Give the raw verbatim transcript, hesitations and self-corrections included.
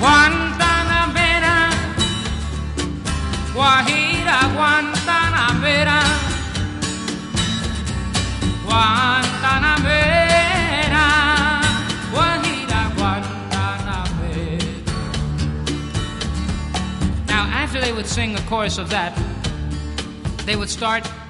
Guantanamera, Guajira, Guantanamera, Guantanamera, Guajira, Guantanamera. Now, after they would sing the chorus of that, they would start